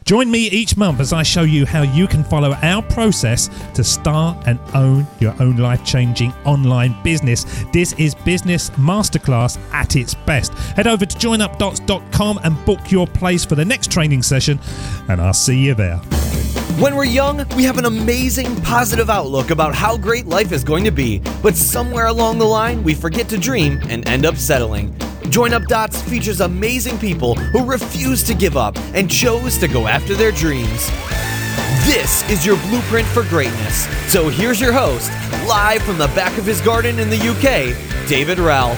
Join me each month as I show you how you can follow our process to start and own your own life-changing online business. This is Business Masterclass at its best. Head over to joinupdots.com and book your place for the next training session, and I'll see you there. When we're young, we have an amazing, positive outlook about how great life is going to be, but somewhere along the line, we forget to dream and end up settling. Join Up Dots features amazing people who refuse to give up and chose to go after their dreams. This is your blueprint for greatness. So here's your host, live from the back of his garden in the UK, David Ralph.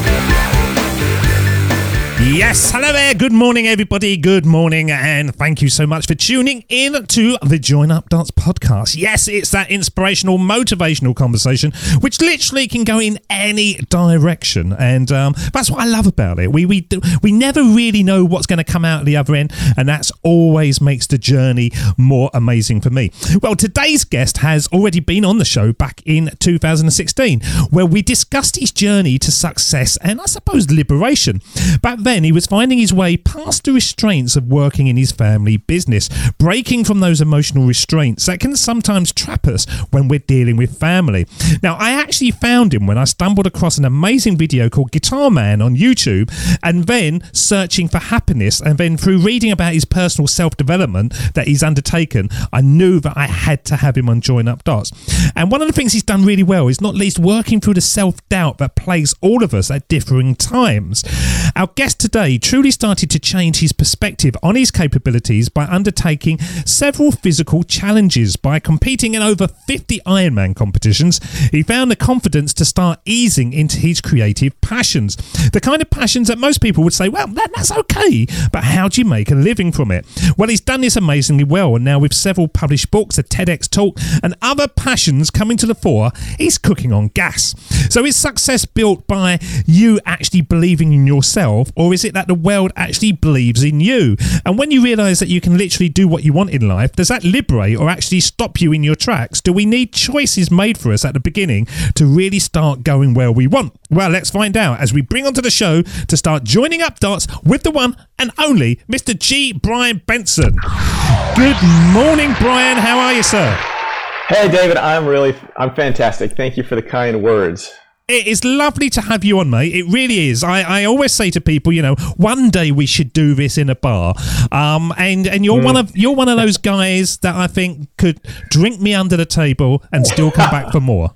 Yes, hello there. Good morning, everybody. Good morning, and thank you so much for tuning in to the Join Up Dots podcast. Yes, it's that inspirational, motivational conversation, which literally can go in any direction, and that's what I love about it. We never really know what's going to come out at the other end, and that's always makes the journey more amazing for me. Well, today's guest has already been on the show back in 2016, where we discussed his journey to success and I suppose liberation. Back then, he was finding his way past the restraints of working in his family business, breaking from those emotional restraints that can sometimes trap us when we're dealing with family. Now, I actually found him when I stumbled across an amazing video called Guitar Man on YouTube, and then searching for happiness, and then through reading about his personal self-development that he's undertaken, I knew that I had to have him on Join Up Dots. And one of the things he's done really well is not least working through the self-doubt that plagues all of us at differing times. Our guest today truly started to change his perspective on his capabilities by undertaking several physical challenges. By competing in over 50 Ironman competitions, he found the confidence to start easing into his creative passions. The kind of passions that most people would say, well, that's okay, but how do you make a living from it? Well, he's done this amazingly well, and now with several published books, a TEDx talk, and other passions coming to the fore, he's cooking on gas. So is success built by you actually believing in yourself, or is it that the world actually believes in you? And when you realise that you can literally do what you want in life, does that liberate or actually stop you in your tracks? Do we need choices made for us at the beginning to really start going where we want? Well, let's find out as we bring onto the show to start joining up dots with the one and only Mr. G. Brian Benson. Good morning, Brian. How are you, sir? Hey, David. I'm fantastic. Thank you for the kind words. It is lovely to have you on, mate. It really is. I always say to people, one day we should do this in a bar. And you're one of those guys that I think could drink me under the table and still come back for more.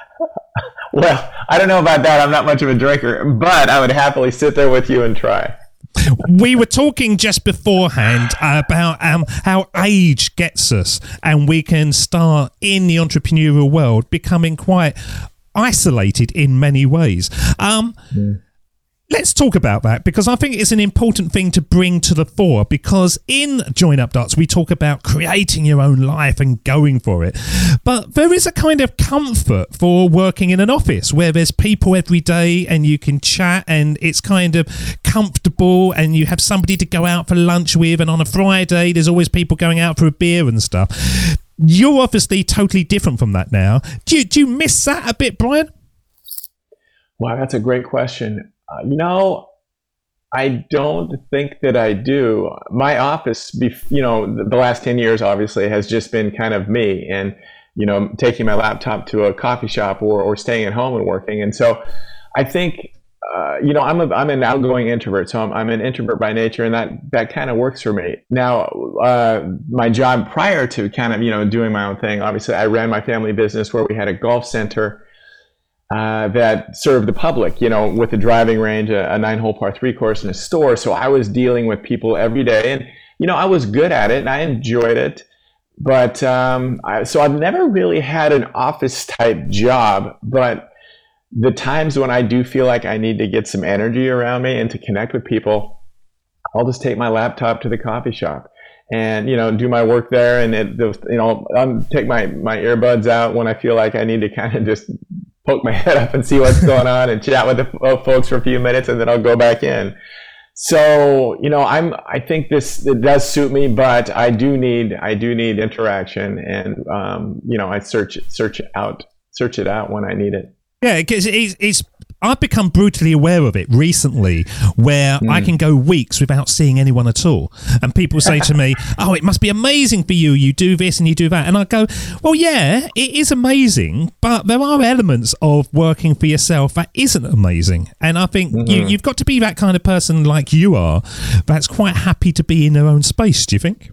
Well, I don't know about that. I'm not much of a drinker, but I would happily sit there with you and try. We were talking just beforehand about how age gets us, and we can start in the entrepreneurial world becoming quite isolated in many ways. Let's talk about that, because I think it's an important thing to bring to the fore, because in Join Up Dots we talk about creating your own life and going for it, but there is a kind of comfort for working in an office where there's people every day and you can chat and it's kind of comfortable and you have somebody to go out for lunch with, and on a Friday there's always people going out for a beer and stuff. You're obviously totally different from that now. Do you miss that a bit, Brian? Wow, that's a great question. I don't think that I do. My office, the last 10 years obviously has just been kind of me and, taking my laptop to a coffee shop or staying at home and working. And so I think, I'm an outgoing introvert, so I'm an introvert by nature, and that kind of works for me. Now, my job prior to kind of, doing my own thing, obviously I ran my family business where we had a golf center that served the public, with a driving range, a 9-hole par 3 course, and a store. So I was dealing with people every day, and I was good at it and I enjoyed it. But so I've never really had an office type job. But the times when I do feel like I need to get some energy around me and to connect with people, I'll just take my laptop to the coffee shop and do my work there, and I'll take my earbuds out when I feel like I need to kind of just poke my head up and see what's going on and chat with the folks for a few minutes, and then I'll go back in. So, I think it does suit me, but I do need interaction, and I search it out when I need it. Yeah, because it's I've become brutally aware of it recently, where I can go weeks without seeing anyone at all. And people say to me, oh, it must be amazing for you. You do this and you do that. And I go, well, yeah, it is amazing, but there are elements of working for yourself that isn't amazing. And I think you've got to be that kind of person like you are, that's quite happy to be in their own space, do you think?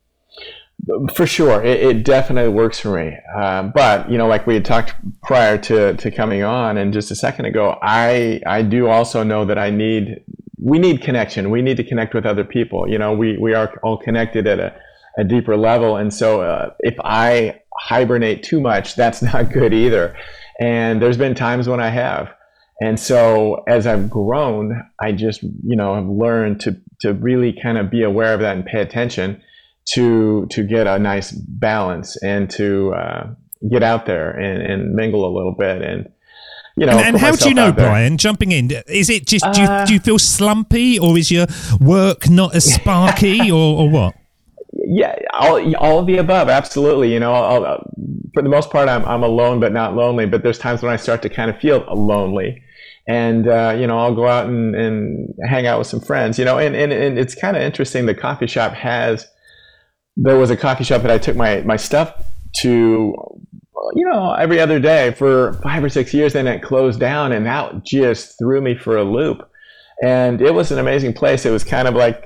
For sure, it definitely works for me. But like we had talked prior to coming on, and just a second ago, I do also know that we need connection. We need to connect with other people. We are all connected at a deeper level, and so if I hibernate too much, that's not good either. And there's been times when I have, and so as I've grown, I just have learned to really kind of be aware of that and pay attention to get a nice balance and to get out there and mingle a little bit and and how do you know, Brian, jumping in, is it just do you feel slumpy, or is your work not as sparky or what? Yeah, all of the above, absolutely. For the most part, I'm alone but not lonely, but there's times when I start to kind of feel lonely. And, I'll go out and hang out with some friends, and it's kind of interesting. The coffee shop there was a coffee shop that I took my stuff to, every other day for 5 or 6 years, then it closed down, and that just threw me for a loop. And it was an amazing place. It was kind of like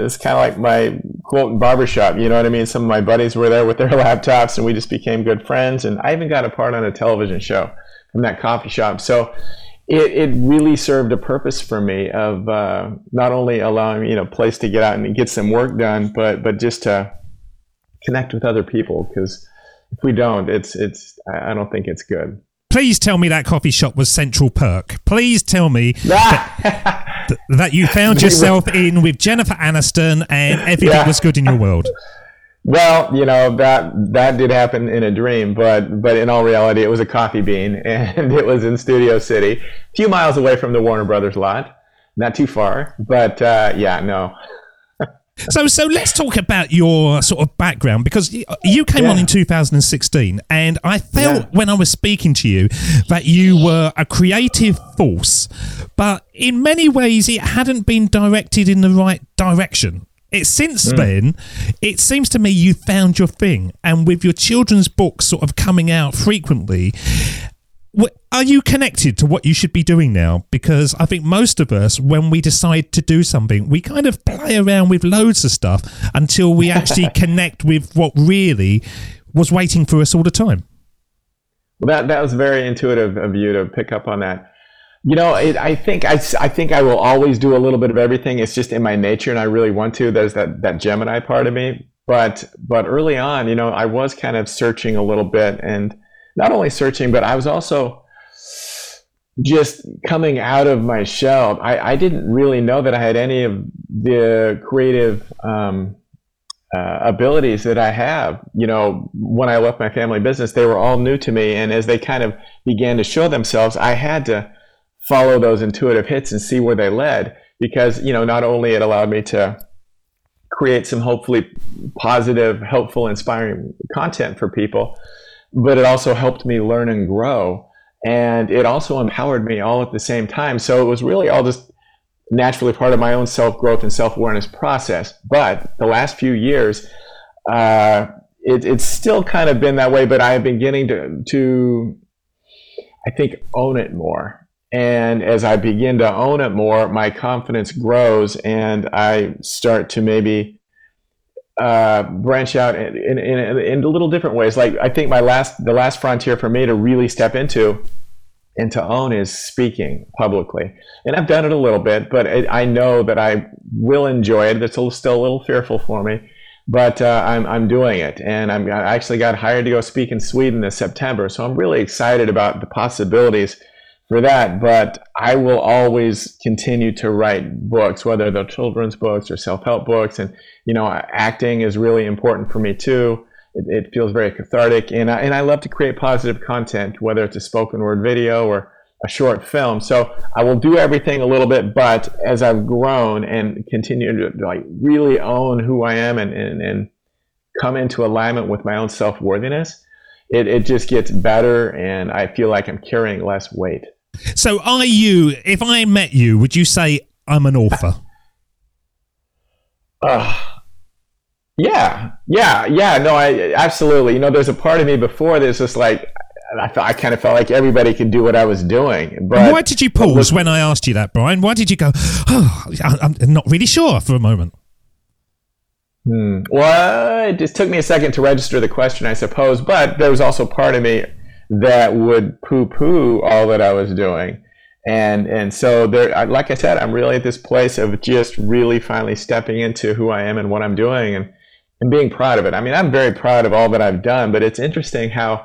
my quote barbershop, you know what I mean? Some of my buddies were there with their laptops, and we just became good friends. And I even got a part on a television show from that coffee shop. So it really served a purpose for me of not only allowing me a place to get out and get some work done, but just to connect with other people, because if we don't, I don't think it's good. Please tell me that coffee shop was Central Perk. Please tell me that you found yourself in with Jennifer Aniston and everything was good in your world. Well, that did happen in a dream, but in all reality, it was a Coffee Bean, and it was in Studio City, a few miles away from the Warner Brothers lot, not too far, but no. So let's talk about your sort of background, because you came on in 2016, and I felt when I was speaking to you that you were a creative force, but in many ways it hadn't been directed in the right direction. Since then, it seems to me you found your thing, and with your children's books sort of coming out frequently, are you connected to what you should be doing now? Because I think most of us, when we decide to do something, we kind of play around with loads of stuff until we actually connect with what really was waiting for us all the time. Well, that was very intuitive of you to pick up on that. I think I will always do a little bit of everything. It's just in my nature, and I really want to. There's that Gemini part of me. But early on, I was kind of searching a little bit, and not only searching, but I was also just coming out of my shell. I didn't really know that I had any of the creative abilities that I have. When I left my family business, they were all new to me. And as they kind of began to show themselves, I had to follow those intuitive hits and see where they led. Because, not only it allowed me to create some hopefully positive, helpful, inspiring content for people, but it also helped me learn and grow, and it also empowered me all at the same time. So it was really all just naturally part of my own self-growth and self-awareness process. But the last few years, it's still kind of been that way, but I've been getting to I think, own it more. And as I begin to own it more, my confidence grows, and I start to maybe branch out in little different ways. Like, I think the last frontier for me to really step into and to own is speaking publicly. And I've done it a little bit, but I know that I will enjoy it. It's still a little fearful for me, but I'm doing it. And I actually got hired to go speak in Sweden this September. So I'm really excited about the possibilities for that. But I will always continue to write books, whether they're children's books or self-help books. And, acting is really important for me too. It feels very cathartic, and I love to create positive content, whether it's a spoken word video or a short film. So I will do everything a little bit, but as I've grown and continue to really own who I am and come into alignment with my own self-worthiness, it just gets better, and I feel like I'm carrying less weight. So are you, if I met you, would you say I'm an author? Yeah. No, I absolutely. There's a part of me before there's just like, I kind of felt like everybody could do what I was doing. But why did you pause when I asked you that, Brian? Why did you go, I'm not really sure for a moment? Well, it just took me a second to register the question, I suppose. But there was also part of me that would poo-poo all that I was doing. And so there, like I said, I'm really at this place of just really finally stepping into who I am and what I'm doing and being proud of it. I mean, I'm very proud of all that I've done, but it's interesting how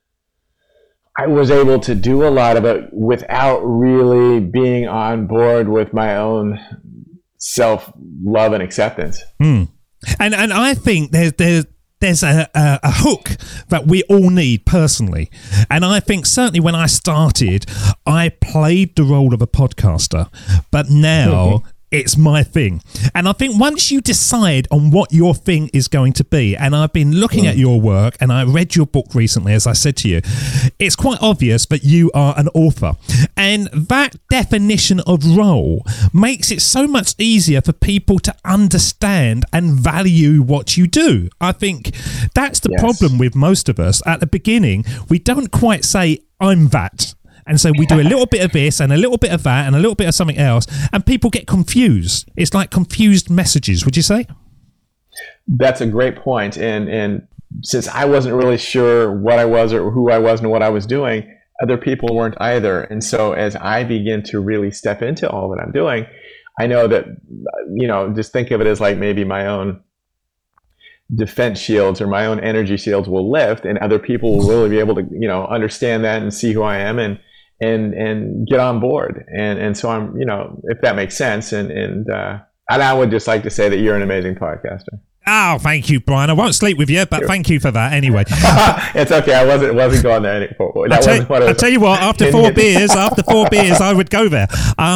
I was able to do a lot of it without really being on board with my own self-love and acceptance. And I think there's a hook that we all need personally. And I think certainly when I started, I played the role of a podcaster, but now it's my thing. And I think once you decide on what your thing is going to be, and I've been looking at your work and I read your book recently, as I said to you, it's quite obvious that you are an author. And that definition of role makes it so much easier for people to understand and value what you do. I think that's the problem with most of us. At the beginning, we don't quite say, I'm that. And so we do a little bit of this and a little bit of that and a little bit of something else, and people get confused. It's like confused messages, would you say? That's a great point. And since I wasn't really sure what I was or who I was and what I was doing, other people weren't either. And so as I begin to really step into all that I'm doing, I know that, just think of it as like maybe my own defense shields or my own energy shields will lift, and other people will really be able to, understand that and see who I am and get on board. And so I'm, if that makes sense. And I would just like to say that you're an amazing podcaster. Oh, thank you, Brian. I won't sleep with you, but thank you for that anyway. It's okay. I wasn't going there anymore. I'll tell you what, after four beers, I would go there.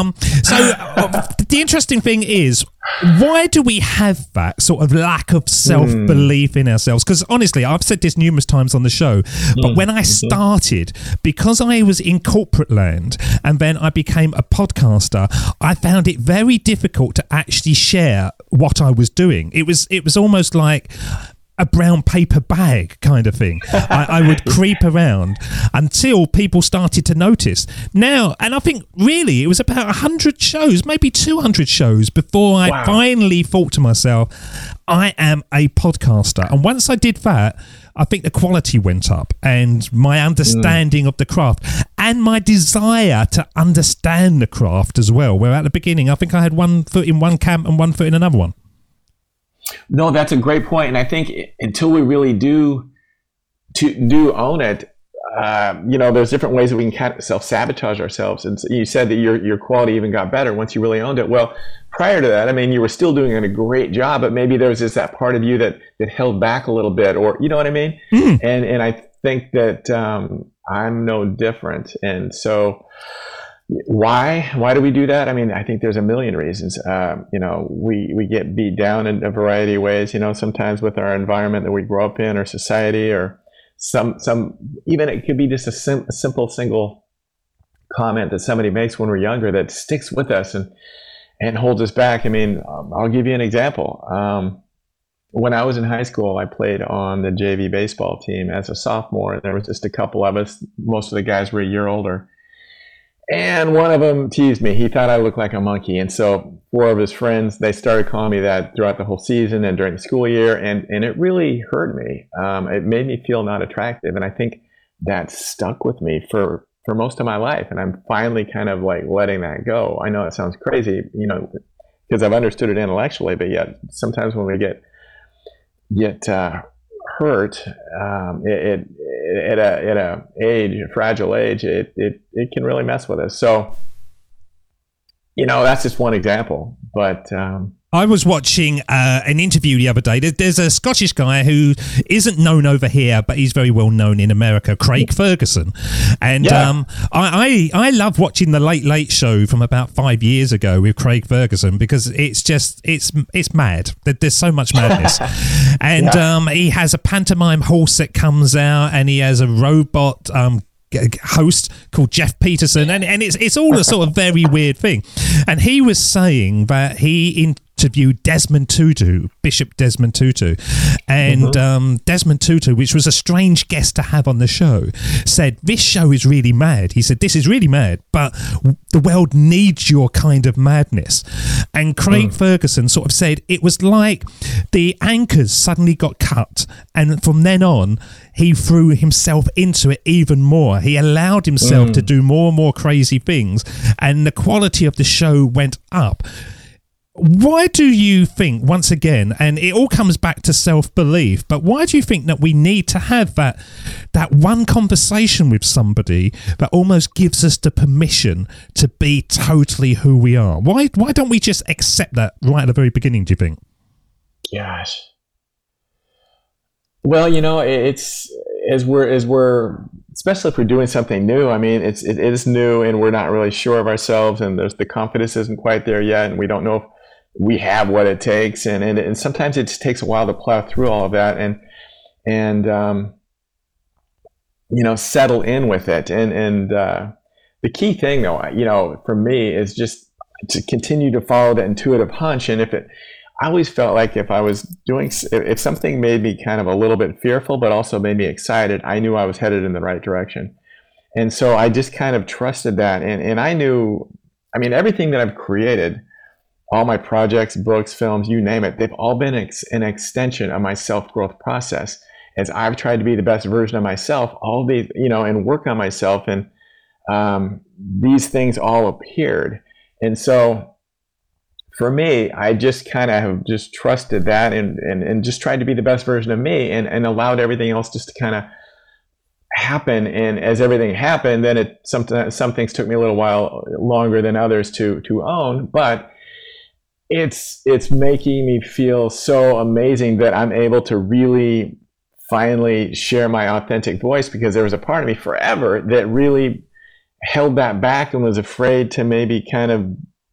The interesting thing is, why do we have that sort of lack of self-belief in ourselves? Because honestly, I've said this numerous times on the show, but when I started, because I was in corporate land and then I became a podcaster, I found it very difficult to actually share what I was doing. It was almost like a brown paper bag kind of thing. I would creep around until people started to notice. Now, and I think really it was about 100 shows, maybe 200 shows before I finally thought to myself, I am a podcaster. And once I did that, I think the quality went up and my understanding of the craft and my desire to understand the craft as well. Where at the beginning, I think I had one foot in one camp and one foot in another one. No, that's a great point. And I think until we really do own it, there's different ways that we can kind of self-sabotage ourselves. And you said that your quality even got better once you really owned it. Well, prior to that, I mean, you were still doing a great job, but maybe there was just that part of you that held back a little bit, or you know what I mean? And I think that I'm no different. And so why do we do that? I mean, I think there's a million reasons. We get beat down in a variety of ways, sometimes with our environment that we grow up in or society, or some even it could be just a simple single comment that somebody makes when we're younger that sticks with us and holds us back. I mean, I'll give you an example. When I was in high school, I played on the JV baseball team as a sophomore, and there was just a couple of us. Most of the guys were a year older. And one of them teased me. He thought I looked like a monkey. And so 4 of his friends, they started calling me that throughout the whole season and during the school year. And it really hurt me. It made me feel not attractive. And I think that stuck with me for most of my life. And I'm finally kind of like letting that go. I know it sounds crazy, because I've understood it intellectually, but yet sometimes when we get hurt at a fragile age, it can really mess with us. So, that's just one example. But I was watching an interview the other day. There's a Scottish guy who isn't known over here, but he's very well known in America, Craig Ferguson. And I love watching the Late Late Show from about 5 years ago with Craig Ferguson, because it's mad. There's so much madness. And he has a pantomime horse that comes out, and he has a robot host called Jeff Peterson, and it's all a sort of very weird thing. And he was saying that he interviewed Desmond Tutu, Bishop Desmond Tutu, and Desmond Tutu, which was a strange guest to have on the show, said, this show is really mad. He said, this is really mad, but the world needs your kind of madness. And Craig Ferguson sort of said it was like the anchors suddenly got cut, and from then on, he threw himself into it even more. He allowed himself to do more and more crazy things, and the quality of the show went up. Why do you think, once again, and it all comes back to self-belief, but why do you think that we need to have that one conversation with somebody that almost gives us the permission to be totally who we are? Why don't we just accept that right at the very beginning, do you think? Gosh. Well, it's as we're especially if we're doing something new. I mean, it is new, and we're not really sure of ourselves, and the confidence isn't quite there yet, and we don't know if we have what it takes, and sometimes it just takes a while to plow through all of that and settle in with it. And the key thing, though, for me, is just to continue to follow that intuitive hunch. And I always felt like if something made me kind of a little bit fearful, but also made me excited, I knew I was headed in the right direction. And so I just kind of trusted that. And I knew, everything that I've created, all my projects, books, films, you name it, they've all been an extension of my self-growth process. As I've tried to be the best version of myself, and work on myself. And these things all appeared. And so, for me, I just kind of have just trusted that and just tried to be the best version of me and allowed everything else just to kind of happen. And as everything happened, then some things took me a little while longer than others to own, but it's making me feel so amazing that I'm able to really finally share my authentic voice, because there was a part of me forever that really held that back and was afraid to maybe kind of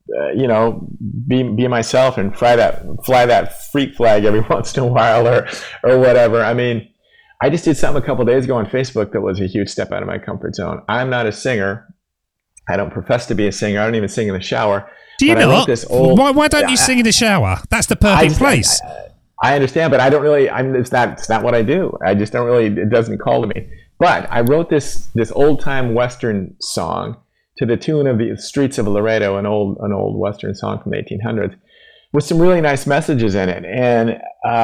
be myself and fly that freak flag every once in a while or whatever. I just did something a couple of days ago on Facebook that was a huge step out of my comfort zone. I'm not a singer. I don't profess to be a singer. I don't even sing in the shower. Do you not? Why don't you sing in the shower? That's the perfect place. I understand, but I don't really. It's not what I do. I just don't really. It doesn't call to me. But I wrote this old time Western song to the tune of the Streets of Laredo, an old Western song from the 1800s, with some really nice messages in it. And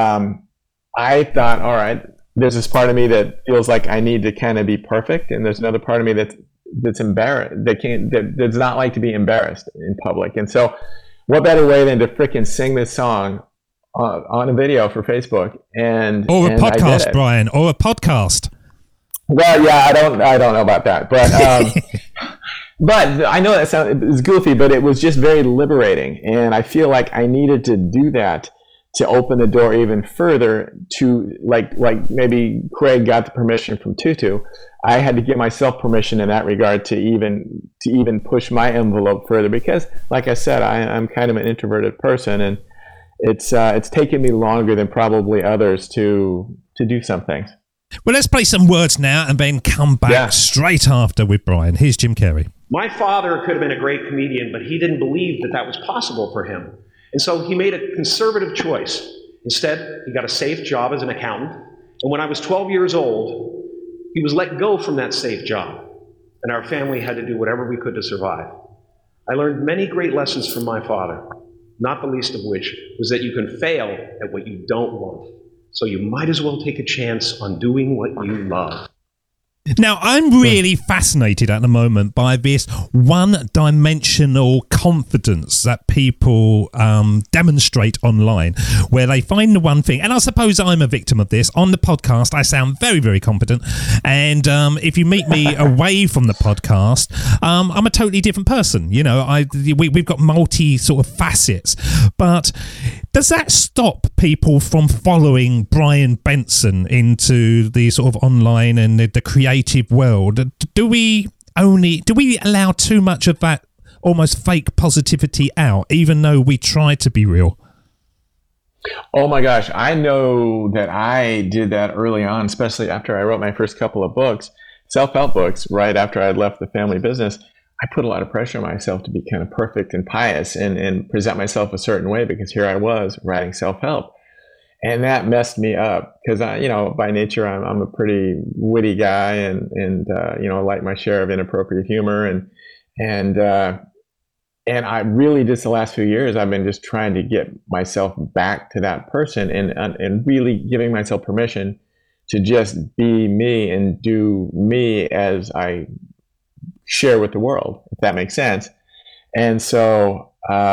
I thought, all right, there's this part of me that feels like I need to kind of be perfect, and there's another part of me that's embarrassed, that does not like to be embarrassed in public. And so, what better way than to frickin' sing this song on a video for Facebook or a podcast, Brian, or a podcast? Well, yeah, I don't know about that, but. But I know that it's goofy, but it was just very liberating. And I feel like I needed to do that to open the door even further to like maybe Craig got the permission from Tutu. I had to give myself permission in that regard to even push my envelope further, because like I said, I'm kind of an introverted person, and it's taken me longer than probably others to do some things. Well, let's play some words now and then come back straight after with Brian. Here's Jim Carrey. My father could have been a great comedian, but he didn't believe that was possible for him. And so he made a conservative choice. Instead, he got a safe job as an accountant. And when I was 12 years old, he was let go from that safe job. And our family had to do whatever we could to survive. I learned many great lessons from my father, not the least of which was that you can fail at what you don't want. So you might as well take a chance on doing what you love. Now, I'm really fascinated at the moment by this one-dimensional confidence that people demonstrate online, where they find the one thing. And I suppose I'm a victim of this. On the podcast, I sound very, very confident. And if you meet me away from the podcast, I'm a totally different person. We've got multi sort of facets. But does that stop people from following Brian Benson into the sort of online and the creative world? Do we allow too much of that almost fake positivity out, even though we try to be real? Oh my gosh, I know that I did that early on, especially after I wrote my first couple of books. self-help books right after I'd left the family business, I put a lot of pressure on myself to be kind of perfect and pious and present myself a certain way, because here I was writing self-help. And that messed me up, because by nature, I'm a pretty witty guy, and I like my share of inappropriate humor, and I really, just the last few years, I've been just trying to get myself back to that person, and really giving myself permission to just be me and do me as I share with the world, if that makes sense. And so,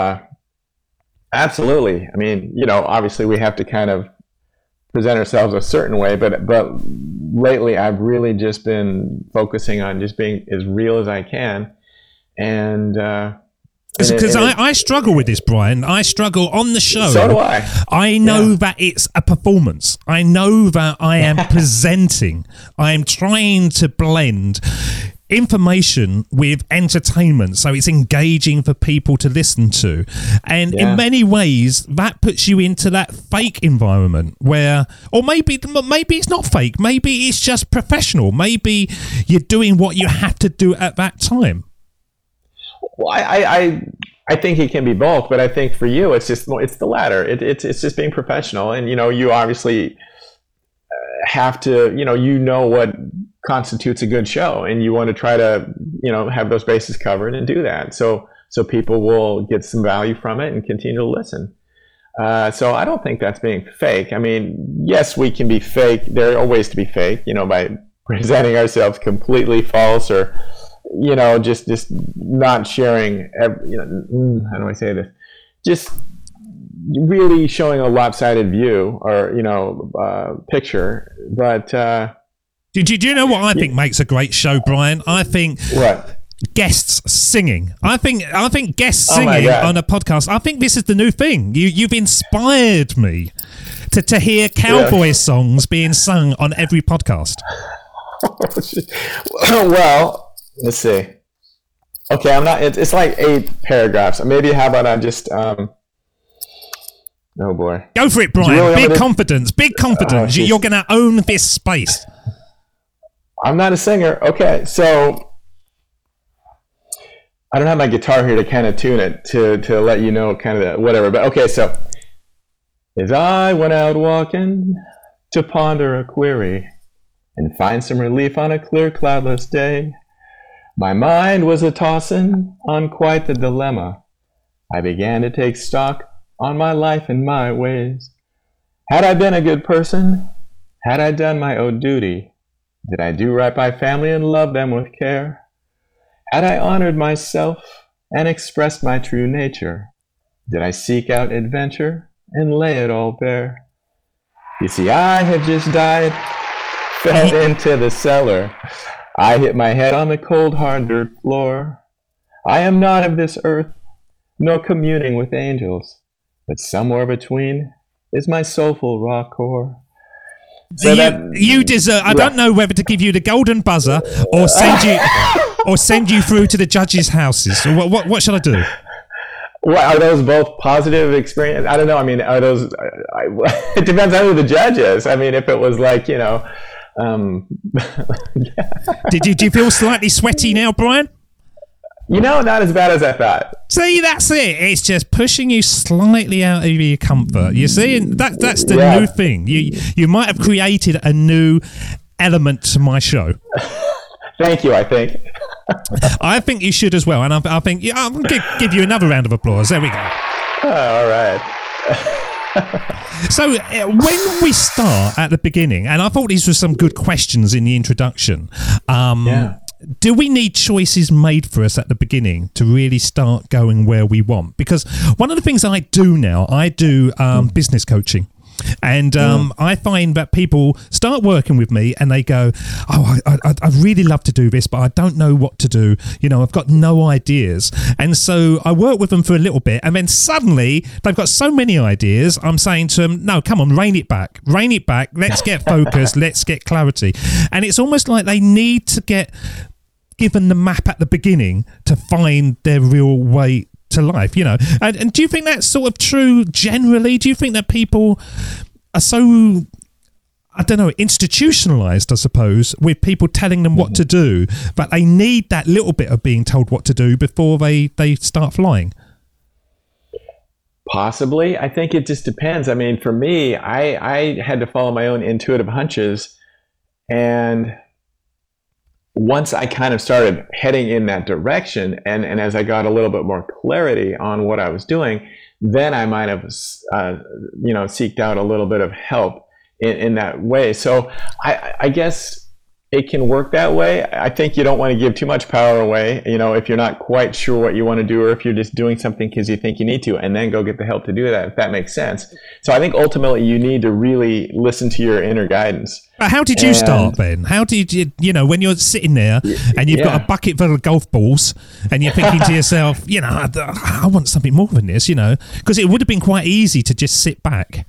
absolutely. I mean, obviously we have to kind of present ourselves a certain way, but lately I've really just been focusing on just being as real as I can. And, because I struggle with this, Brian. I struggle on the show. So do I. I know that it's a performance. I know that I am presenting. I am trying to blend information with entertainment, so it's engaging for people to listen to. And in many ways, that puts you into that fake environment where, or maybe it's not fake. Maybe it's just professional. Maybe you're doing what you have to do at that time. Well, I think it can be both, but I think for you, it's the latter. It's just being professional, and you obviously have to what constitutes a good show, and you want to try to have those bases covered and do that, so people will get some value from it and continue to listen. So I don't think that's being fake. I mean, yes, we can be fake. There are ways to be fake, by presenting ourselves completely false, or just not sharing, how do I say this? Just really showing a lopsided view or, picture. But do you know what I think makes a great show, Brian? I think what? Guests singing. I think guests singing on a podcast. I think this is the new thing. You've inspired me to hear cowboy songs being sung on every podcast. Well, let's see. Okay, I'm not. It's like 8 paragraphs. Maybe how about I just oh boy. Go for it, Brian. Really big confidence. Oh, you're going to own this space. I'm not a singer. Okay, so I don't have my guitar here to kind of tune it to let you know kind of whatever. But okay, so as I went out walking to ponder a query and find some relief on a clear cloudless day, my mind was a-tossin' on quite the dilemma. I began to take stock on my life and my ways. Had I been a good person? Had I done my own duty? Did I do right by family and love them with care? Had I honored myself and expressed my true nature? Did I seek out adventure and lay it all bare? You see, I had just died, fell into the cellar. I hit my head on the cold, hard dirt floor. I am not of this earth, nor communing with angels, but somewhere between is my soulful raw core. So you deserve. I don't know whether to give you the golden buzzer or send you through to the judges' houses. What should I do? Well, are those both positive experience? I don't know. I mean, are those? It depends on who the judge is. I mean, if it was like yeah. Do you feel slightly sweaty now, Brian? Not as bad as I thought. See, that's it. It's just pushing you slightly out of your comfort. You see, and that's the new thing. You might have created a new element to my show. Thank you, I think. I think you should as well. And I think I'm going to give you another round of applause. There we go. All right. So when we start at the beginning, and I thought these were some good questions in the introduction, do we need choices made for us at the beginning to really start going where we want? Because one of the things I do now, I do business coaching. And I find that people start working with me and they go, I'd really love to do this, but I don't know what to do. I've got no ideas. And so I work with them for a little bit, and then suddenly they've got so many ideas. I'm saying to them, no, come on, rein it back. Let's get focused. Let's get clarity. And it's almost like they need to get given the map at the beginning to find their real way to life, and do you think that's sort of true generally? Do you think that people are so I don't know, institutionalized, I suppose, with people telling them what to do, but they need that little bit of being told what to do before they start flying. Possibly. I think it just depends. I mean, for me, I had to follow my own intuitive hunches. And once I kind of started heading in that direction, and as I got a little bit more clarity on what I was doing, then I might have, seeked out a little bit of help in that way. So I guess it can work that way. I think you don't want to give too much power away, if you're not quite sure what you want to do, or if you're just doing something because you think you need to, and then go get the help to do that, if that makes sense. So I think ultimately you need to really listen to your inner guidance. But how did you start then? How did you, when you're sitting there and you've got a bucket full of golf balls and you're thinking to yourself, I want something more than this, because it would have been quite easy to just sit back.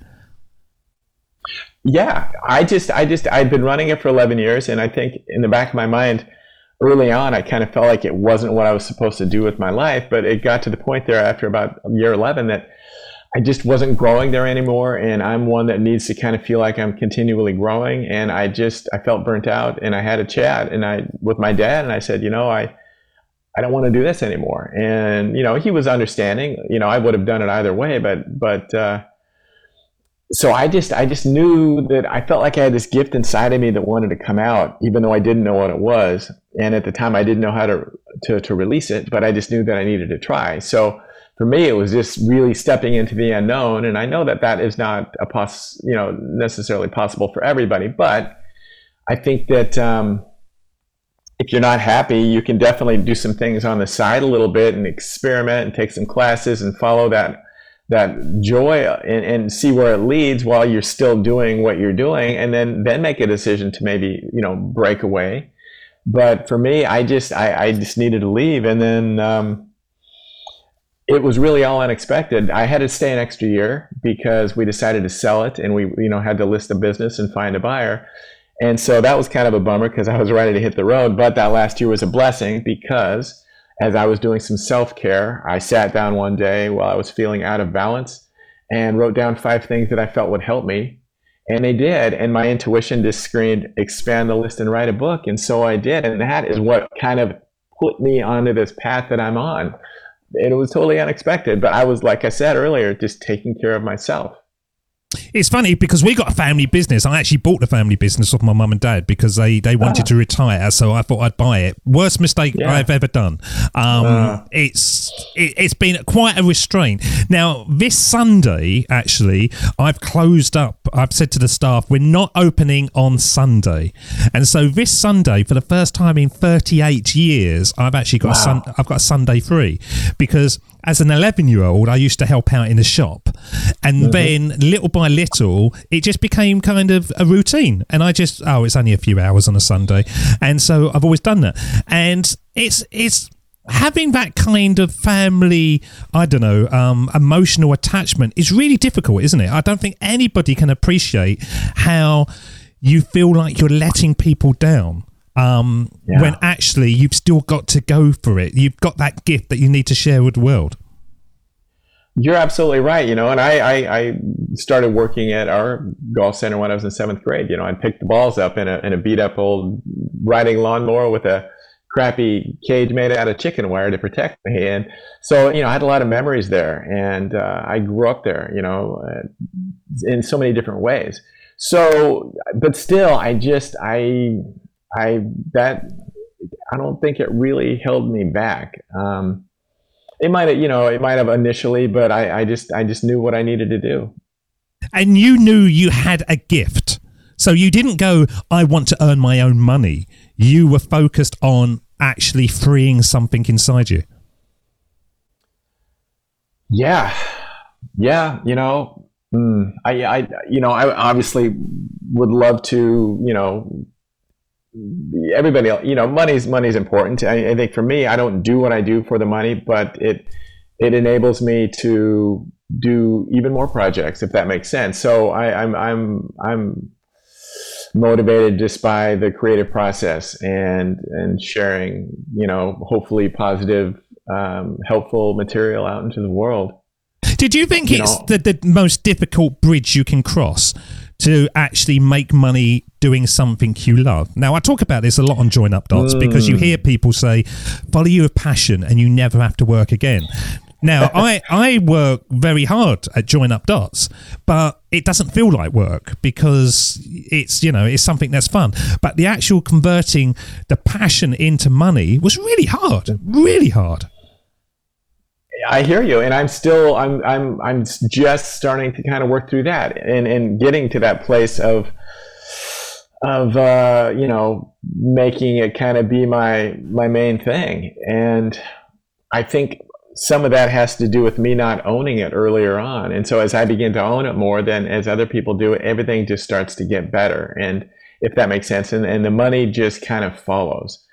Yeah, I'd been running it for 11 years, and I think in the back of my mind, early on, I kind of felt like it wasn't what I was supposed to do with my life, but it got to the point there after about year 11 that I just wasn't growing there anymore, and I'm one that needs to kind of feel like I'm continually growing, and I felt burnt out, and I had a chat with my dad, and I said, I don't want to do this anymore, and he was understanding. I would have done it either way, but so I just knew that I felt like I had this gift inside of me that wanted to come out, even though I didn't know what it was. And at the time, I didn't know how to release it, but I just knew that I needed to try. So for me, it was just really stepping into the unknown. And I know that is not necessarily possible for everybody, but I think that if you're not happy, you can definitely do some things on the side a little bit and experiment and take some classes and follow that joy and see where it leads while you're still doing what you're doing, and then make a decision to maybe break away. But for me, I just needed to leave, and then it was really all unexpected. I had to stay an extra year because we decided to sell it, and we had to list the business and find a buyer. And so that was kind of a bummer because I was ready to hit the road. But that last year was a blessing because as I was doing some self-care, I sat down one day while I was feeling out of balance and wrote down 5 things that I felt would help me. And they did. And my intuition just screamed, expand the list and write a book. And so I did. And that is what kind of put me onto this path that I'm on. And it was totally unexpected. But I was, like I said earlier, just taking care of myself. It's funny because we got a family business. I actually bought the family business off my mum and dad because they wanted to retire, so I thought I'd buy it. Worst mistake I've ever done. It's been quite a restraint. Now, this Sunday, actually, I've closed up. I've said to the staff, we're not opening on Sunday. And so this Sunday, for the first time in 38 years, I've actually got I've got a Sunday free because as an 11-year-old, I used to help out in the shop. And then little by little, it just became kind of a routine. And I just, it's only a few hours on a Sunday. And so I've always done that. And it's having that kind of family, emotional attachment is really difficult, isn't it? I don't think anybody can appreciate how you feel like you're letting people down. When actually you've still got to go for it. You've got that gift that you need to share with the world. You're absolutely right. And I started working at our golf center when I was in 7th grade. I'd pick the balls up in a beat up old riding lawnmower with a crappy cage made out of chicken wire to protect me. And so, I had a lot of memories there, and I grew up there, in so many different ways. So, but still, I don't think it really held me back. It might have initially, but I just knew what I needed to do. And you knew you had a gift. So you didn't go, I want to earn my own money. You were focused on actually freeing something inside you. Yeah. I obviously would love to, everybody, money's important. I think for me, I don't do what I do for the money, but it enables me to do even more projects, if that makes sense. So I'm motivated just by the creative process and sharing, hopefully positive, helpful material out into the world. Did you think it's the most difficult bridge you can cross to actually make money doing something you love. Now, I talk about this a lot on Join Up Dots because you hear people say, follow your passion and you never have to work again. Now, I work very hard at Join Up Dots, but it doesn't feel like work because it's, it's something that's fun. But the actual converting the passion into money was really hard, really hard. I hear you, and I'm just starting to kind of work through that and getting to that place of making it kind of be my main thing. And I think some of that has to do with me not owning it earlier on. And so as I begin to own it more, then as other people do it, everything just starts to get better. And if that makes sense, and the money just kind of follows.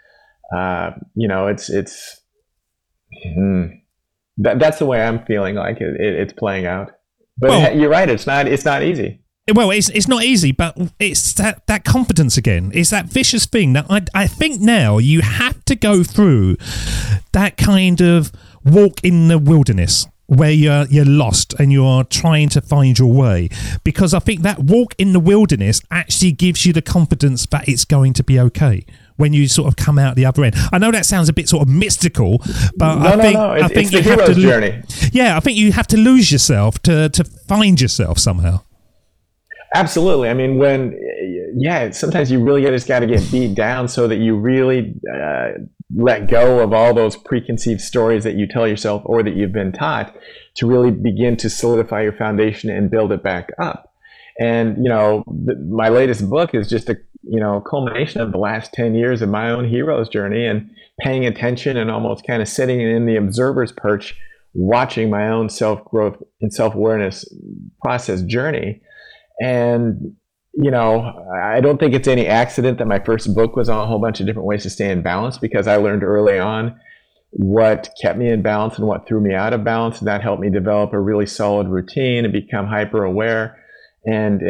That's the way I'm feeling like it's playing out. But you're right, it's not easy. Well, it's not easy, but it's that confidence again. It's that vicious thing that I think now you have to go through that kind of walk in the wilderness where you're lost and you're trying to find your way, because I think that walk in the wilderness actually gives you the confidence that it's going to be okay when you sort of come out the other end. I know that sounds a bit sort of mystical, but I think you have to journey. Yeah, I think you have to lose yourself to find yourself somehow. Absolutely. I mean, sometimes you really just got to get beat down so that you really let go of all those preconceived stories that you tell yourself or that you've been taught, to really begin to solidify your foundation and build it back up. And, my latest book is just a culmination of the last 10 years of my own hero's journey, and paying attention and almost kind of sitting in the observer's perch, watching my own self-growth and self-awareness process journey. And, I don't think it's any accident that my first book was on a whole bunch of different ways to stay in balance, because I learned early on what kept me in balance and what threw me out of balance. And that helped me develop a really solid routine and become hyper aware and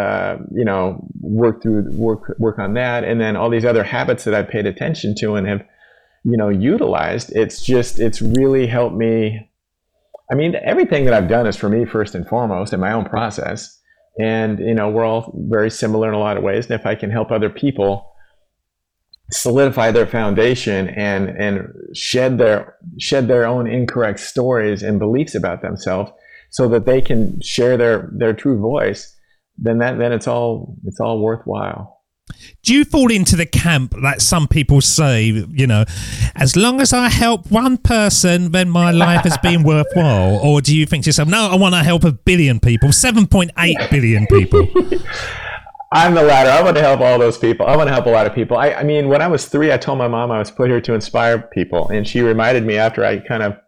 work on that. And then all these other habits that I paid attention to and have, utilized, it's really helped me. I mean, everything that I've done is for me first and foremost in my own process. And, we're all very similar in a lot of ways. And if I can help other people solidify their foundation and shed their own incorrect stories and beliefs about themselves so that they can share their true voice, then it's all worthwhile. Do you fall into the camp that some people say, as long as I help one person, then my life has been worthwhile? Or do you think to yourself, no, I want to help 1 billion people, 7.8 billion people? I'm the latter. I want to help all those people. I want to help a lot of people. I mean, when I was 3, I told my mom I was put here to inspire people. And she reminded me after I kind of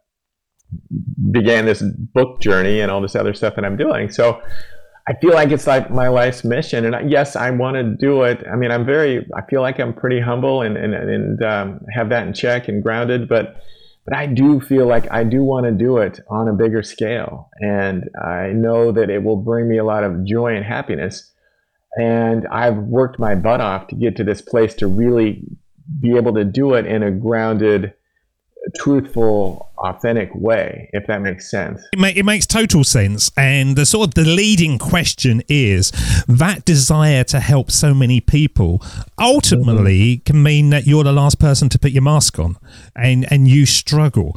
began this book journey and all this other stuff that I'm doing. So I feel like it's like my life's mission, and yes, I want to do it. I mean, I feel like I'm pretty humble and have that in check and grounded, but I do feel like I do want to do it on a bigger scale, and I know that it will bring me a lot of joy and happiness. And I've worked my butt off to get to this place to really be able to do it in a grounded, truthful, authentic way, if that makes sense. It makes total sense. And the leading question is that desire to help so many people ultimately can mean that you're the last person to put your mask on and you struggle.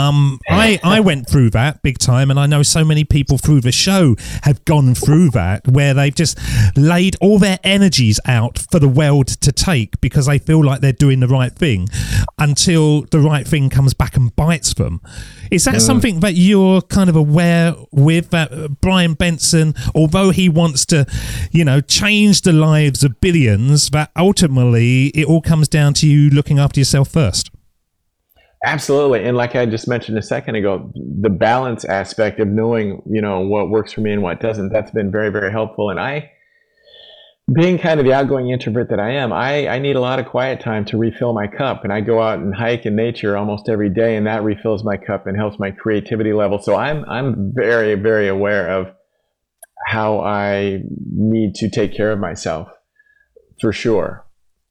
I went through that big time, and I know so many people through the show have gone through that, where they've just laid all their energies out for the world to take because they feel like they're doing the right thing until the right thing comes back and bites them. Is that something that you're kind of aware with, that Brian Benson, although he wants to, change the lives of billions, that ultimately it all comes down to you looking after yourself first? Absolutely. And like I just mentioned a second ago, the balance aspect of knowing, what works for me and what doesn't, that's been very, very helpful. And being kind of the outgoing introvert that I am, I need a lot of quiet time to refill my cup. And I go out and hike in nature almost every day, and that refills my cup and helps my creativity level. So I'm very, very aware of how I need to take care of myself, for sure.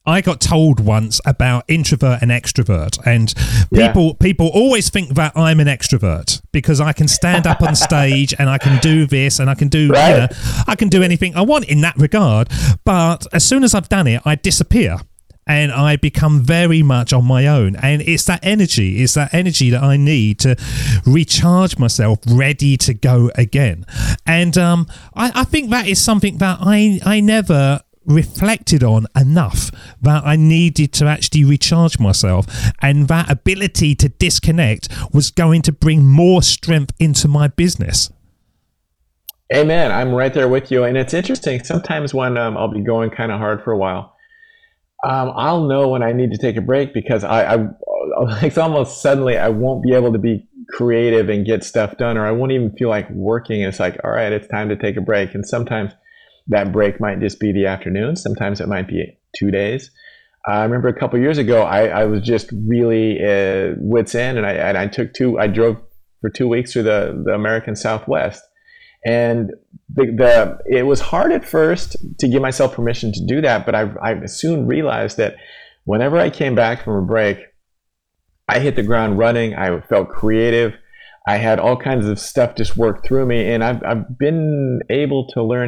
I got told once about introvert and extrovert, and people always think that I'm an extrovert because I can stand up on stage and I can do this and I can do I can do anything I want in that regard. But as soon as I've done it, I disappear. And I become very much on my own. And it's that energy that I need to recharge myself, ready to go again. And I think that is something that I never reflected on enough, that I needed to actually recharge myself, and that ability to disconnect was going to bring more strength into my business. Amen. I'm right there with you. And it's interesting. Sometimes when I'll be going kind of hard for a while, I'll know when I need to take a break, because it's almost suddenly I won't be able to be creative and get stuff done, or I won't even feel like working. It's like, all right, it's time to take a break. And sometimes that break might just be the afternoon. Sometimes it might be 2 days. I remember a couple of years ago, I was just really wits end, and I drove for 2 weeks through the American Southwest. And it was hard at first to give myself permission to do that, but I soon realized that whenever I came back from a break, I hit the ground running. I felt creative. I had all kinds of stuff just work through me, and I've been able to learn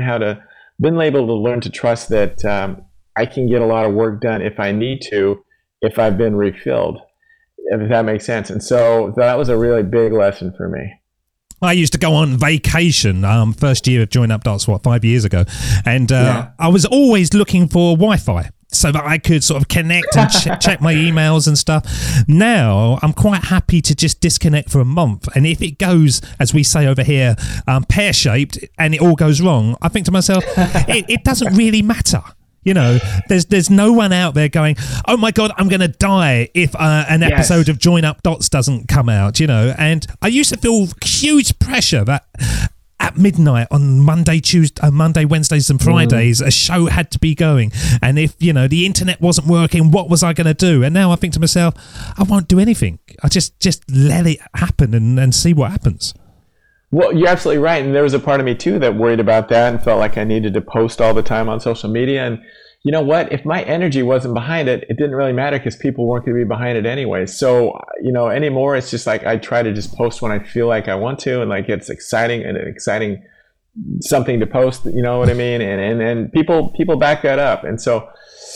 to trust that I can get a lot of work done if I need to, if I've been refilled, if that makes sense. And so that was a really big lesson for me. I used to go on vacation, first year of Join Up Darts, 5 years ago, and I was always looking for Wi-Fi so that I could sort of connect and check my emails and stuff. Now, I'm quite happy to just disconnect for a month, and if it goes, as we say over here, pear-shaped, and it all goes wrong, I think to myself, it doesn't really matter. You know, there's no one out there going, oh my God, I'm going to die if an episode of Join Up Dots doesn't come out, you know. And I used to feel huge pressure that at midnight on Monday, Wednesdays and Fridays, a show had to be going. And if, you know, the internet wasn't working, what was I going to do? And now I think to myself, I won't do anything. I just let it happen and see what happens. Well, you're absolutely right. And there was a part of me too that worried about that and felt like I needed to post all the time on social media. And you know what? If my energy wasn't behind it, it didn't really matter because people weren't going to be behind it anyway. So, you know, anymore, it's just like I try to just post when I feel like I want to, and like it's exciting something to post, you know what I mean? And people back that up. And so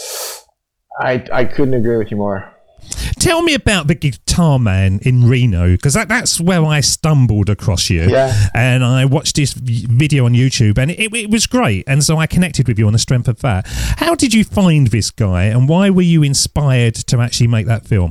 I couldn't agree with you more. Tell me about the Guitar Man in Reno, because that's where I stumbled across you. Yeah. And I watched this video on YouTube, and it was great. And so I connected with you on the strength of that. How did you find this guy, and why were you inspired to actually make that film?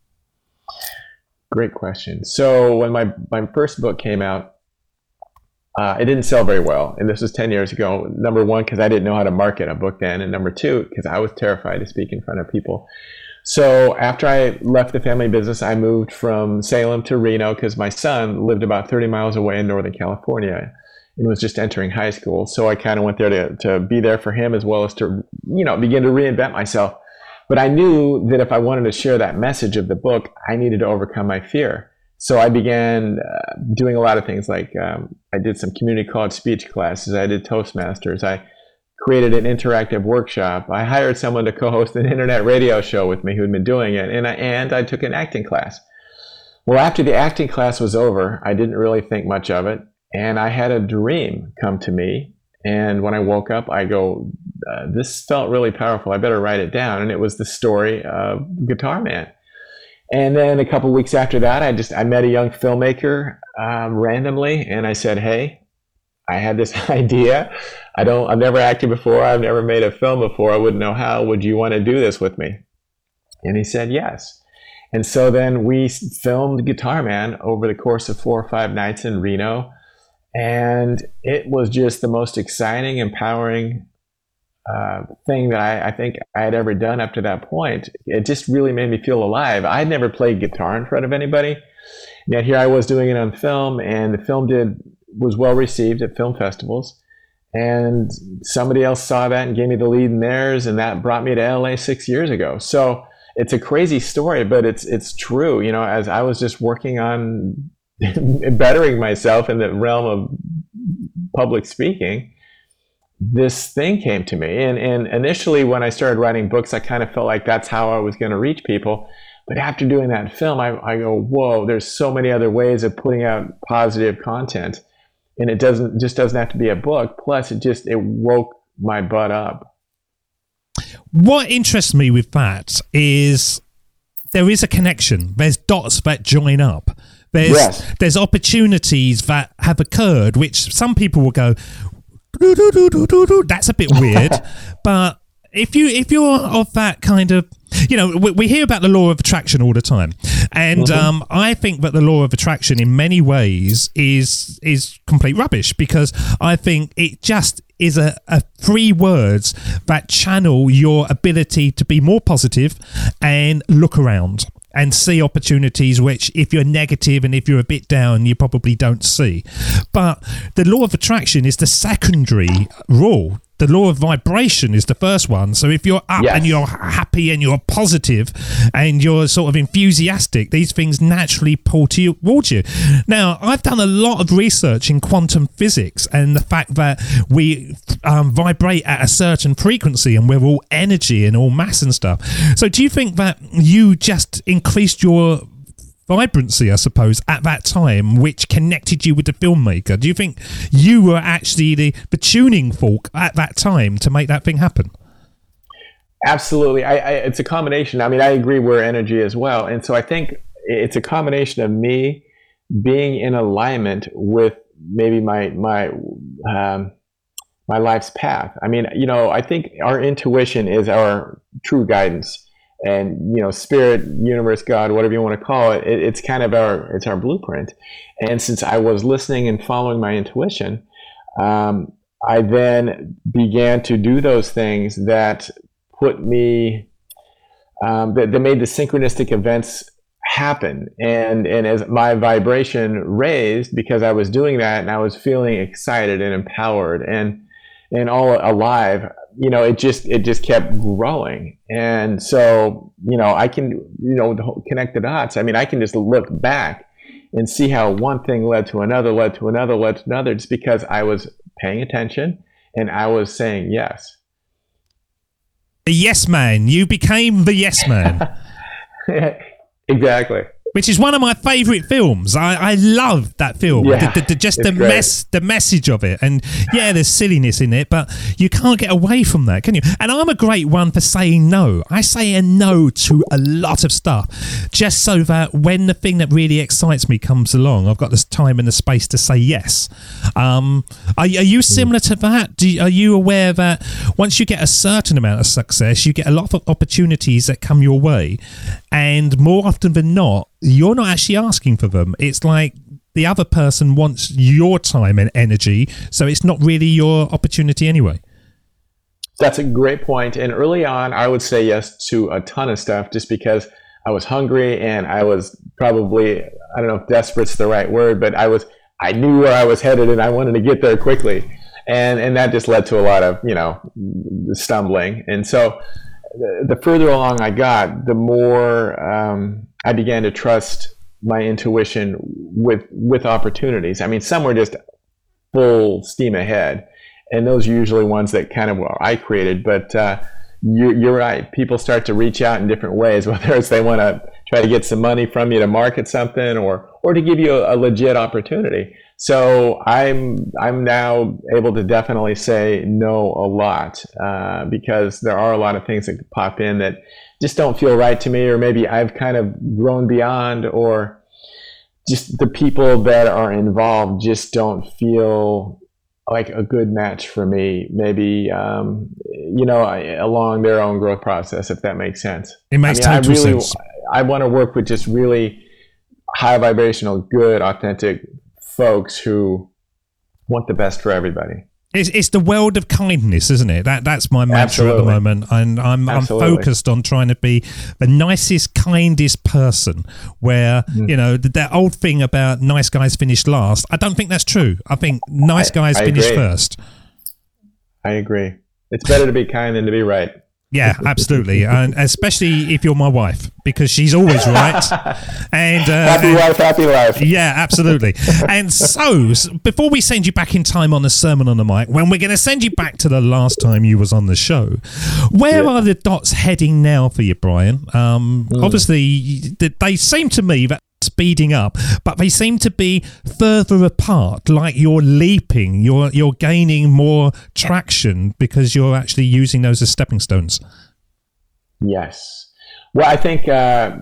Great question. So when my first book came out, it didn't sell very well. And this was 10 years ago. Number one, because I didn't know how to market a book then. And number two, because I was terrified to speak in front of people. So after I left the family business, I moved from Salem to Reno because my son lived about 30 miles away in Northern California and was just entering high school. So I kind of went there to be there for him, as well as to, you know, begin to reinvent myself. But I knew that if I wanted to share that message of the book, I needed to overcome my fear. So I began doing a lot of things, like I did some community college speech classes. I did Toastmasters. I created an interactive workshop. I hired someone to co-host an internet radio show with me who had been doing it, and I took an acting class. Well, after the acting class was over, I didn't really think much of it, and I had a dream come to me. And when I woke up, I go, this felt really powerful. I better write it down. And it was the story of Guitar Man. And then a couple of weeks after that, I met a young filmmaker randomly, and I said, hey, I had this idea. I've never acted before. I've never made a film before. I wouldn't know how. Would you want to do this with me? And he said yes. And so then we filmed Guitar Man over the course of 4 or 5 nights in Reno. And it was just the most exciting, empowering thing that I think I had ever done up to that point. It just really made me feel alive. I'd never played guitar in front of anybody. Yet here I was doing it on film, and the film was well received at film festivals. And somebody else saw that and gave me the lead in theirs, and that brought me to LA 6 years ago. So it's a crazy story, but it's true. You know, as I was just working on bettering myself in the realm of public speaking, this thing came to me. And initially when I started writing books, I kind of felt like that's how I was going to reach people. But after doing that film, I go, whoa, there's so many other ways of putting out positive content. And it doesn't have to be a book. Plus, it woke my butt up. What interests me with that is there is a connection. There's dots that join up. There's opportunities that have occurred, which some people will go, that's a bit weird. But if you're of that kind of, we hear about the law of attraction all the time, and I think that the law of attraction in many ways is complete rubbish, because I think it just is a three words that channel your ability to be more positive and look around and see opportunities which, if you're negative and if you're a bit down, you probably don't see. But the law of attraction is the secondary rule. The law of vibration is the first one. So if you're up and you're happy and you're positive and you're sort of enthusiastic, these things naturally pull towards you. Now, I've done a lot of research in quantum physics and the fact that we vibrate at a certain frequency and we're all energy and all mass and stuff. So do you think that you just increased your vibrancy, I suppose, at that time, which connected you with the filmmaker? Do you think you were actually the tuning fork at that time to make that thing happen? Absolutely. It's a combination. I mean, I agree we're energy as well. And so I think it's a combination of me being in alignment with maybe my life's path. I mean, I think our intuition is our true guidance. And spirit, universe, God, whatever you want to call it, it's kind of our blueprint. And since I was listening and following my intuition, I then began to do those things that put me that made the synchronistic events happen. And as my vibration raised, because I was doing that and I was feeling excited and empowered and all alive, it just kept growing. And so, I can, connect the dots. I mean, I can just look back and see how one thing led to another, just because I was paying attention and I was saying yes. The yes man. You became the yes man. Exactly. Which is one of my favourite films. I love that film. Yeah, the message of it. And yeah, there's silliness in it, but you can't get away from that, can you? And I'm a great one for saying no. I say a no to a lot of stuff, just so that when the thing that really excites me comes along, I've got this time and the space to say yes. Are you similar to that? Are you aware that once you get a certain amount of success, you get a lot of opportunities that come your way, and more often than not, you're not actually asking for them. It's like the other person wants your time and energy, so it's not really your opportunity anyway. That's a great point. And early on, I would say yes to a ton of stuff just because I was hungry and I was probably, I don't know if desperate's the right word, but I knew where I was headed and I wanted to get there quickly. And that just led to a lot of, stumbling. And so the further along I got, the more I began to trust my intuition with opportunities. I mean, some were just full steam ahead, and those are usually ones that kind of I created. But you're right. People start to reach out in different ways, whether it's they want to try to get some money from you to market something, or to give you a legit opportunity. So I'm now able to definitely say no a lot because there are a lot of things that could pop in that just don't feel right to me, or maybe I've kind of grown beyond, or just the people that are involved just don't feel like a good match for me, maybe, along their own growth process, if that makes sense. It makes total sense. I want to work with just really high vibrational, good, authentic folks who want the best for everybody. It's the world of kindness, isn't it? That's my mantra at the moment, and I'm focused on trying to be the nicest, kindest person. Where that old thing about nice guys finish last, I don't think that's true. I think nice guys finish first. I agree. It's better to be kind than to be right. Yeah, absolutely, and especially if you're my wife, because she's always right. And happy wife, happy life. Yeah, absolutely. And so, before we send you back in time on the Sermon on the Mic, when we're going to send you back to the last time you was on the show, where are the dots heading now for you, Brian? Obviously, they seem to me that speeding up, but they seem to be further apart, like you're leaping, you're gaining more traction because you're actually using those as stepping stones. Yes. Well, I think that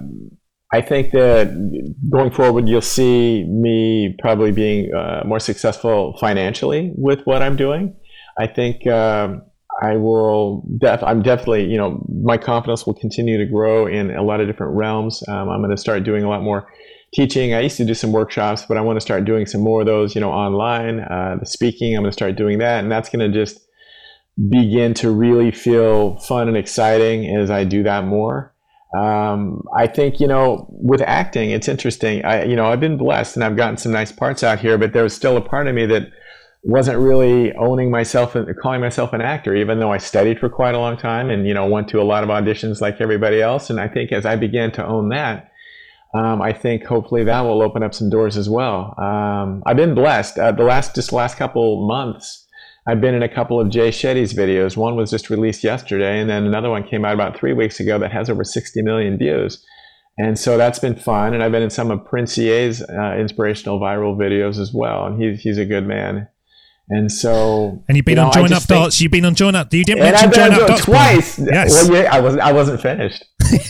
going forward, you'll see me probably being more successful financially with what I'm doing. I think I'm definitely, my confidence will continue to grow in a lot of different realms. I'm going to start doing a lot more teaching. I used to do some workshops, but I want to start doing some more of those, online. The speaking, I'm going to start doing that, and that's going to just begin to really feel fun and exciting as I do that more. I think, with acting, it's interesting. I've been blessed and I've gotten some nice parts out here, but there was still a part of me that wasn't really owning myself and calling myself an actor, even though I studied for quite a long time and, went to a lot of auditions like everybody else. And I think as I began to own that, I think hopefully that will open up some doors as well. I've been blessed. The last couple months, I've been in a couple of Jay Shetty's videos. One was just released yesterday, and then another one came out about 3 weeks ago that has over 60 million views. And so that's been fun. And I've been in some of Prince EA's inspirational viral videos as well. And he's a good man. And so, and you've been on Join Up Dots. You've been on Join Up. You didn't mention Join Up Dots twice. Yes. Well, yeah, I wasn't finished.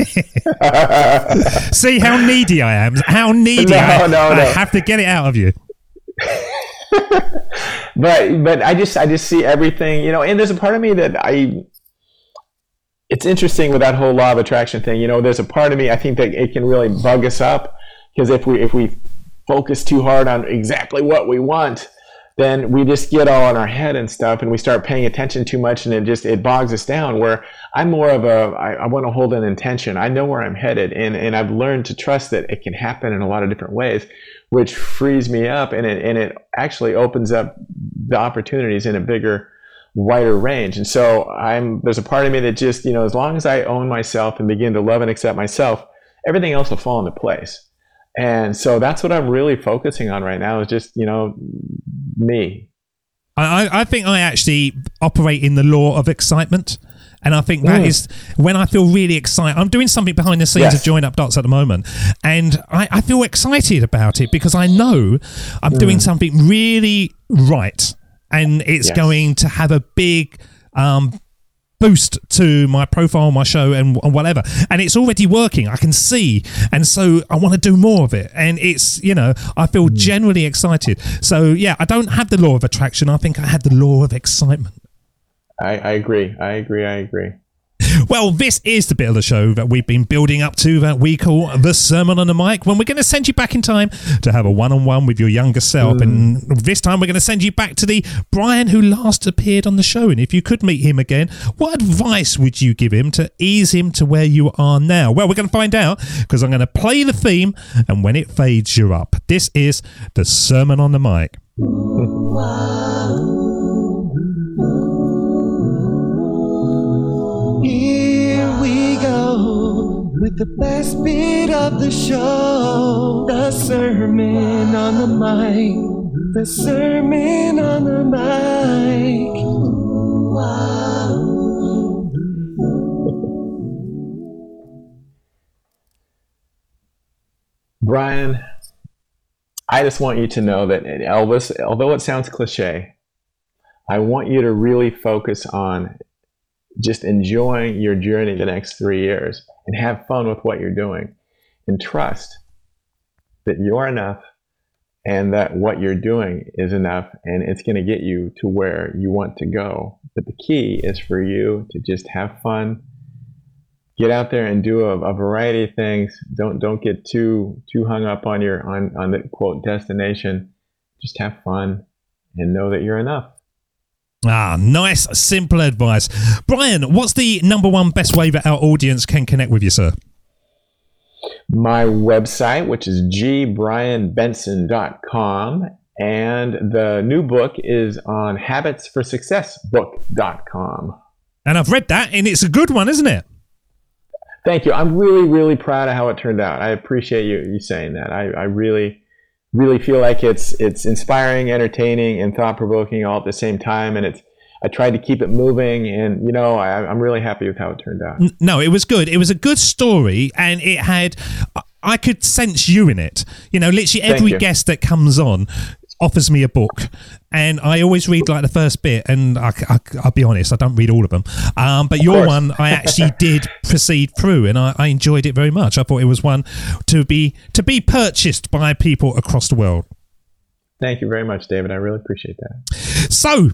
See how needy I am. How needy I have to get it out of you. but I just see everything, and there's a part of me that it's interesting with that whole law of attraction thing. There's a part of me, I think that it can really bug us up, because if we focus too hard on exactly what we want, then we just get all in our head and stuff, and we start paying attention too much, and it bogs us down. Where I'm more of I want to hold an intention. I know where I'm headed, and I've learned to trust that it can happen in a lot of different ways, which frees me up, and it actually opens up the opportunities in a bigger, wider range. And so there's a part of me that just, as long as I own myself and begin to love and accept myself, everything else will fall into place. And so that's what I'm really focusing on right now, is just, me. I think I actually operate in the law of excitement. And I think that is when I feel really excited. I'm doing something behind the scenes of Join Up Dots at the moment. And I feel excited about it because I know I'm doing something really right. And it's going to have a big boost to my profile, my show, and whatever. And it's already working. I can see. And so I want to do more of it. And it's, I feel generally excited. So, yeah, I don't have the law of attraction. I think I have the law of excitement. I agree. Well, this is the bit of the show that we've been building up to that we call the Sermon on the Mic, when we're going to send you back in time to have a one-on-one with your younger self. And this time we're going to send you back to the Brian who last appeared on the show. And if you could meet him again, what advice would you give him to ease him to where you are now? Well, we're going to find out, because I'm going to play the theme, and when it fades, you're up. This is the Sermon on the Mic. Here we go with the best bit of the show, the Sermon on the Mic, the Sermon on the Mic. Brian, I just want you to know that Elvis, although it sounds cliche, I want you to really focus on just enjoying your journey the next 3 years and have fun with what you're doing, and trust that you're enough and that what you're doing is enough, and it's going to get you to where you want to go. But the key is for you to just have fun, get out there and do a variety of things. Don't get too hung up on on the quote destination. Just have fun and know that you're enough. Nice, simple advice. Brian, what's the number one best way that our audience can connect with you, sir? My website, which is gbrianbenson.com, and the new book is on habitsforsuccessbook.com. And I've read that, and it's a good one, isn't it? Thank you. I'm really, really proud of how it turned out. I appreciate you saying that. I really, really feel like it's inspiring, entertaining, and thought-provoking all at the same time. And I tried to keep it moving, and I'm really happy with how it turned out. No, it was good. It was a good story, and it had. I could sense you in it. Literally every guest that comes on offers me a book, and I always read like the first bit, and I'll be honest, I don't read all of them, but your one I actually did proceed through, and I enjoyed it very much. I thought it was one to be purchased by people across the world. Thank you very much, David. I really appreciate that. So,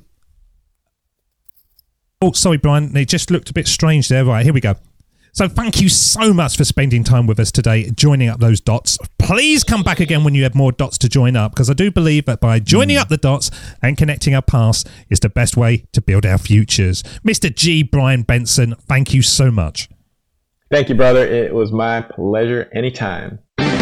sorry, Brian, it just looked a bit strange there. Right, here we go. So thank you so much for spending time with us today, joining up those dots. Please come back again when you have more dots to join up, because I do believe that by joining up the dots and connecting our past is the best way to build our futures. Mr. G. Brian Benson, thank you so much. Thank you, brother. It was my pleasure anytime.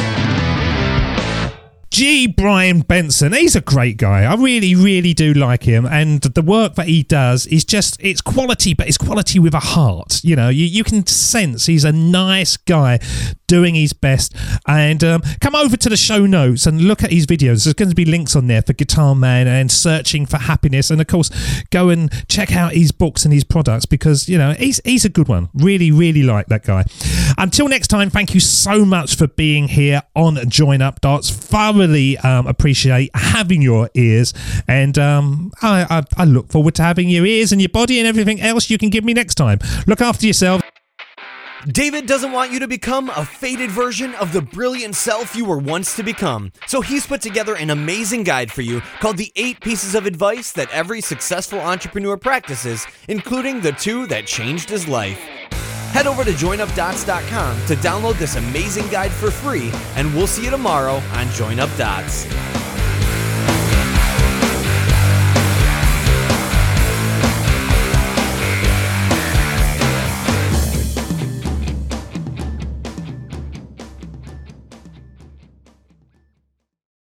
G. Brian Benson, he's a great guy. I really, really do like him. And the work that he does is it's quality, but it's quality with a heart. You can sense he's a nice guy doing his best. And come over to the show notes and look at his videos. There's going to be links on there for Guitar Man and Searching for Happiness. And of course, go and check out his books and his products, because, he's a good one. Really, really like that guy. Until next time, thank you so much for being here on Join Up Dots. Thoroughly appreciate having your ears, and I look forward to having your ears and your body and everything else you can give me next time. Look after yourself. David doesn't want you to become a faded version of the brilliant self you were once to become. So he's put together an amazing guide for you called the 8 Pieces of Advice That Every Successful Entrepreneur Practices, including the 2 that changed his life. Head over to joinupdots.com to download this amazing guide for free, and we'll see you tomorrow on Join Up Dots.